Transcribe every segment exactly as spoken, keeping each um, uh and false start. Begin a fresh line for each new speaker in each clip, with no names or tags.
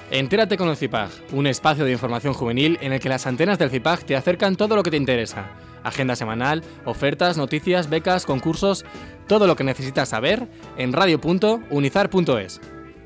Entérate con el CIPAG, un espacio de información juvenil en el que las antenas del CIPAG te acercan todo lo que te interesa. Agenda semanal, ofertas, noticias, becas, concursos, todo lo que necesitas saber en radio punto unizar punto es.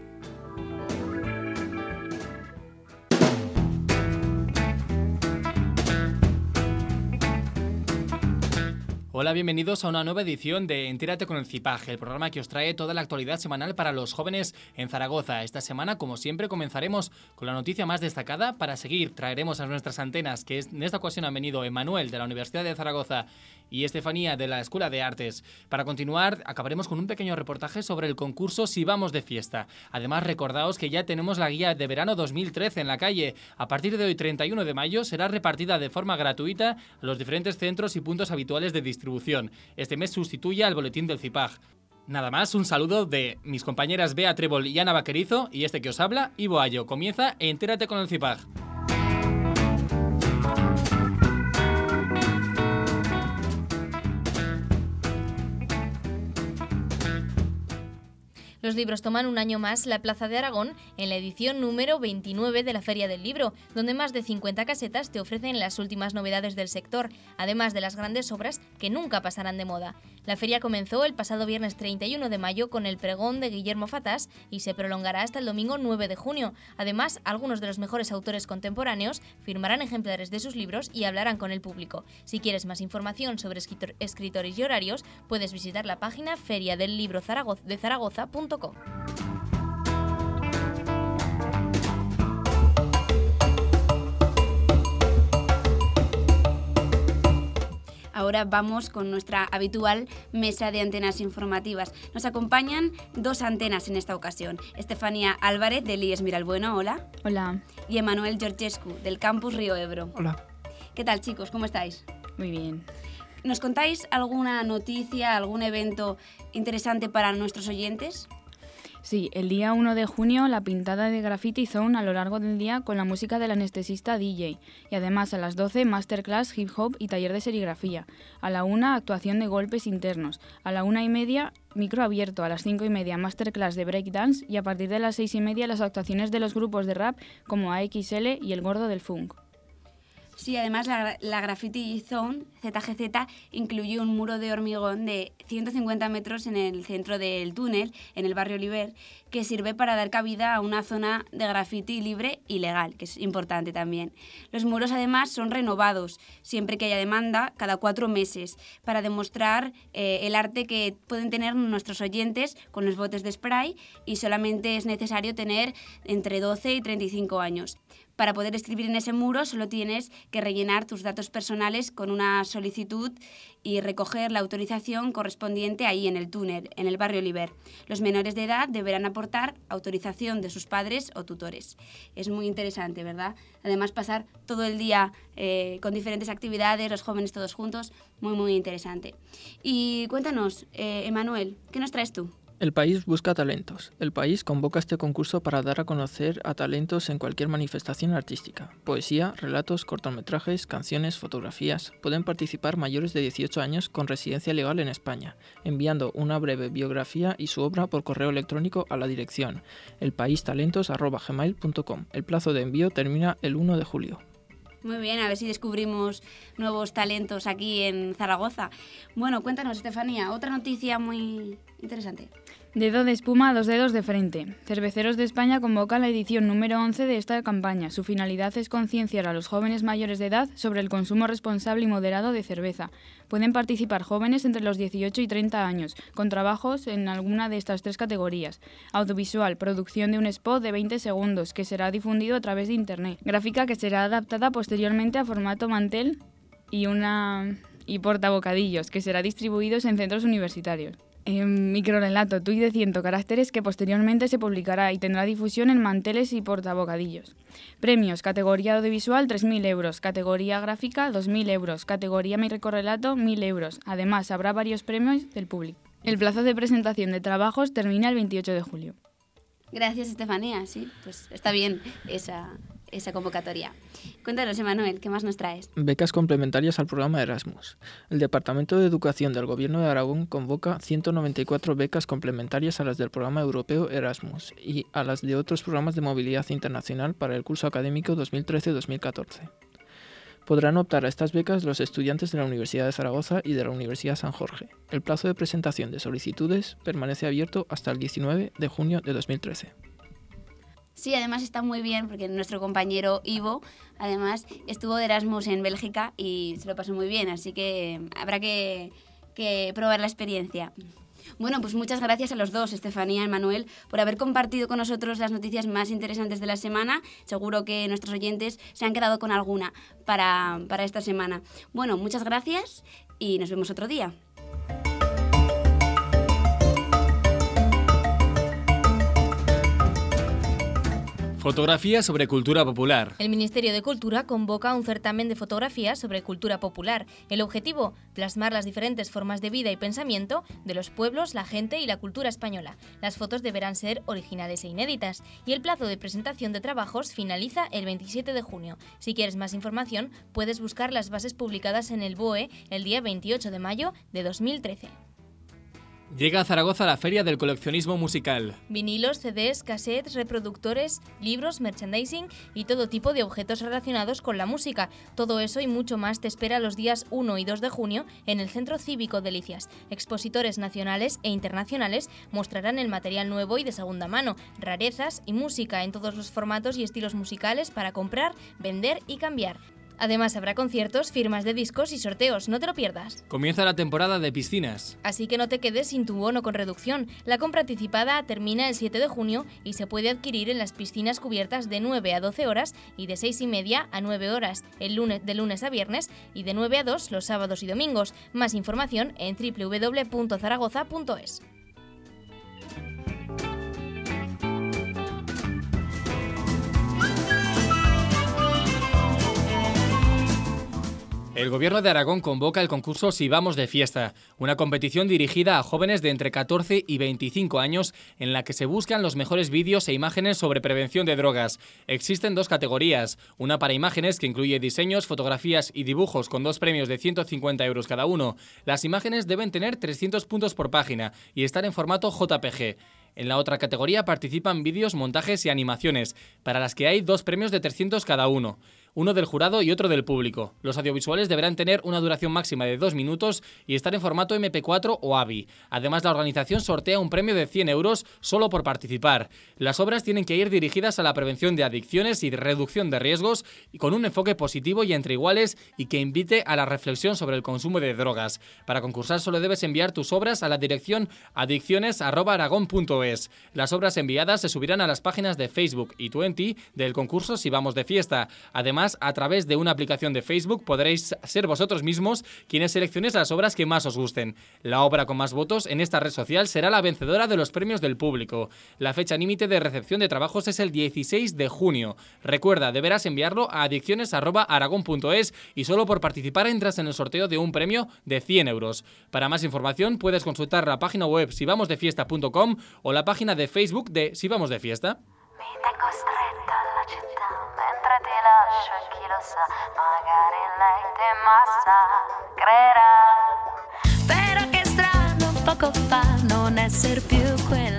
Hola, bienvenidos a una nueva edición de Entérate con el CIPAG, el programa que os trae toda la actualidad semanal para los jóvenes en Zaragoza. Esta semana, como siempre, comenzaremos con la noticia más destacada. Para seguir, traeremos a nuestras antenas, que en esta ocasión han venido Emanuel, de la Universidad de Zaragoza, y Estefanía, de la Escuela de Artes. Para continuar, acabaremos con un pequeño reportaje sobre el concurso Si Vamos de Fiesta. Además, recordaos que ya tenemos la guía de verano dos mil trece en la calle. A partir de hoy, treinta y uno de mayo, será repartida de forma gratuita a los diferentes centros y puntos habituales de distribución. Este mes sustituye al boletín del CIPAG. Nada más, un saludo de mis compañeras Bea Trébol y Ana Vaquerizo, y este que os habla, Ivo Ayo. Comienza Entérate con el CIPAG.
Los libros toman un año más la Plaza de Aragón en la edición número veintinueve de la Feria del Libro, donde más de cincuenta casetas te ofrecen las últimas novedades del sector, además de las grandes obras que nunca pasarán de moda. La feria comenzó el pasado viernes treinta y uno de mayo con el pregón de Guillermo Fatás y se prolongará hasta el domingo nueve de junio. Además, algunos de los mejores autores contemporáneos firmarán ejemplares de sus libros y hablarán con el público. Si quieres más información sobre escritor- escritores y horarios, puedes visitar la página feria del libro de zaragoza punto com.
Ahora vamos con nuestra habitual mesa de antenas informativas. Nos acompañan dos antenas en esta ocasión. Estefanía Álvarez, del I E S Miralbueno, hola.
Hola.
Y Emanuel Georgescu, del Campus Río Ebro.
Hola.
¿Qué tal, chicos? ¿Cómo estáis?
Muy bien.
¿Nos contáis alguna noticia, algún evento interesante para nuestros oyentes?
Sí, el día uno de junio la pintada de Graffiti Zone a lo largo del día con la música del anestesista D J. Y además a las doce masterclass hip hop y taller de serigrafía. A la una actuación de golpes internos. A la una y media micro abierto. A las cinco y media masterclass de breakdance. Y a partir de las seis y media las actuaciones de los grupos de rap como A X L y El Gordo del Funk.
Sí, además la, la Graffiti Zone, Z G Z, incluye un muro de hormigón de ciento cincuenta metros en el centro del túnel, en el barrio Oliver, que sirve para dar cabida a una zona de graffiti libre y legal, que es importante también. Los muros además son renovados, siempre que haya demanda, cada cuatro meses, para demostrar eh, el arte que pueden tener nuestros oyentes con los botes de spray, y solamente es necesario tener entre doce y treinta y cinco años. Para poder escribir en ese muro solo tienes que rellenar tus datos personales con una solicitud y recoger la autorización correspondiente ahí en el túnel, en el barrio Oliver. Los menores de edad deberán aportar autorización de sus padres o tutores. Es muy interesante, ¿verdad? Además, pasar todo el día eh, con diferentes actividades, los jóvenes todos juntos, muy, muy interesante. Y cuéntanos, eh, Emanuel, ¿qué nos traes tú?
El país busca talentos. El país convoca este concurso para dar a conocer a talentos en cualquier manifestación artística. Poesía, relatos, cortometrajes, canciones, fotografías. Pueden participar mayores de dieciocho años con residencia legal en España, enviando una breve biografía y su obra por correo electrónico a la dirección elpaistalentos arroba gmail punto com. El plazo de envío termina el uno de julio.
Muy bien, a ver si descubrimos nuevos talentos aquí en Zaragoza. Bueno, cuéntanos, Estefanía, otra noticia muy interesante.
Dedo de espuma, dos dedos de frente. Cerveceros de España convoca la edición número once de esta campaña. Su finalidad es concienciar a los jóvenes mayores de edad sobre el consumo responsable y moderado de cerveza. Pueden participar jóvenes entre los dieciocho y treinta años, con trabajos en alguna de estas tres categorías. Audiovisual, producción de un spot de veinte segundos, que será difundido a través de Internet. Gráfica, que será adaptada posteriormente a formato mantel, y una y portabocadillos, que será distribuidos en centros universitarios. Eh, microrelato, tuit de cien caracteres, que posteriormente se publicará y tendrá difusión en manteles y portabocadillos. Premios: categoría audiovisual tres mil euros, categoría gráfica dos mil euros, categoría microrelato mil euros. Además, habrá varios premios del público. El plazo de presentación de trabajos termina el veintiocho de julio.
Gracias, Estefanía. Sí, pues está bien esa, esa convocatoria. Cuéntanos, Emanuel, ¿qué más nos traes?
Becas complementarias al programa Erasmus. El Departamento de Educación del Gobierno de Aragón convoca ciento noventa y cuatro becas complementarias a las del programa europeo Erasmus y a las de otros programas de movilidad internacional para el curso académico dos mil trece dos mil catorce. Podrán optar a estas becas los estudiantes de la Universidad de Zaragoza y de la Universidad San Jorge. El plazo de presentación de solicitudes permanece abierto hasta el diecinueve de junio de dos mil trece.
Sí, además está muy bien porque nuestro compañero Ivo, además, estuvo de Erasmus en Bélgica y se lo pasó muy bien, así que habrá que, que probar la experiencia. Bueno, pues muchas gracias a los dos, Estefanía y Manuel, por haber compartido con nosotros las noticias más interesantes de la semana. Seguro que nuestros oyentes se han quedado con alguna para, para esta semana. Bueno, muchas gracias y nos vemos otro día.
Fotografía sobre cultura popular.
El Ministerio de Cultura convoca un certamen de fotografía sobre cultura popular. El objetivo, plasmar las diferentes formas de vida y pensamiento de los pueblos, la gente y la cultura española. Las fotos deberán ser originales e inéditas y el plazo de presentación de trabajos finaliza el veintisiete de junio. Si quieres más información, puedes buscar las bases publicadas en el B O E el día veintiocho de mayo de dos mil trece.
Llega a Zaragoza la Feria del Coleccionismo Musical.
Vinilos, C Ds, cassettes, reproductores, libros, merchandising y todo tipo de objetos relacionados con la música. Todo eso y mucho más te espera los días uno y dos de junio en el Centro Cívico Delicias. Expositores nacionales e internacionales mostrarán el material nuevo y de segunda mano, rarezas y música en todos los formatos y estilos musicales para comprar, vender y cambiar. Además habrá conciertos, firmas de discos y sorteos, no te lo pierdas.
Comienza la temporada de piscinas.
Así que no te quedes sin tu bono con reducción. La compra anticipada termina el siete de junio y se puede adquirir en las piscinas cubiertas de nueve a doce horas y de seis y media a nueve horas el lunes, de lunes a viernes y de nueve a dos los sábados y domingos. Más información en doble u doble u doble u punto zaragoza punto es.
El Gobierno de Aragón convoca el concurso Si Vamos de Fiesta, una competición dirigida a jóvenes de entre catorce y veinticinco años en la que se buscan los mejores vídeos e imágenes sobre prevención de drogas. Existen dos categorías, una para imágenes que incluye diseños, fotografías y dibujos con dos premios de ciento cincuenta euros cada uno. Las imágenes deben tener trescientos puntos por página y estar en formato J P G. En la otra categoría participan vídeos, montajes y animaciones, para las que hay dos premios de trescientos cada uno. Uno del jurado y otro del público. Los audiovisuales deberán tener una duración máxima de dos minutos y estar en formato eme pe cuatro o A V I. Además, la organización sortea un premio de cien euros solo por participar. Las obras tienen que ir dirigidas a la prevención de adicciones y de reducción de riesgos y con un enfoque positivo y entre iguales y que invite a la reflexión sobre el consumo de drogas. Para concursar solo debes enviar tus obras a la dirección adicciones arroba aragón punto es. Las obras enviadas se subirán a las páginas de Facebook y veinte del concurso Si Vamos de Fiesta. Además, a través de una aplicación de Facebook podréis ser vosotros mismos quienes seleccionéis las obras que más os gusten. La obra con más votos en esta red social será la vencedora de los premios del público. La fecha límite de recepción de trabajos es el dieciséis de junio. Recuerda, deberás enviarlo a adicciones arroba aragón punto es y solo por participar entras en el sorteo de un premio de cien euros. Para más información puedes consultar la página web si vamos de fiesta punto com o la página de Facebook de Si Vamos de Fiesta.
Tengo stretta alla città, mentre ti lascio e chi lo sa, magari lei te massacrerà. Però che strano poco fa non esser più quella.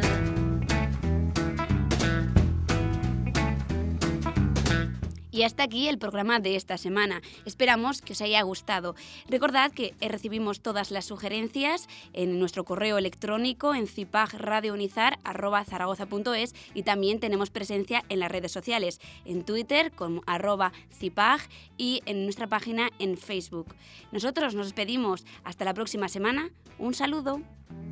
Y hasta aquí el programa de esta semana. Esperamos que os haya gustado. Recordad que recibimos todas las sugerencias en nuestro correo electrónico en cipagradiounizar arroba zaragoza punto es y también tenemos presencia en las redes sociales, en Twitter como arroba cipag y en nuestra página en Facebook. Nosotros nos despedimos. Hasta la próxima semana. Un saludo.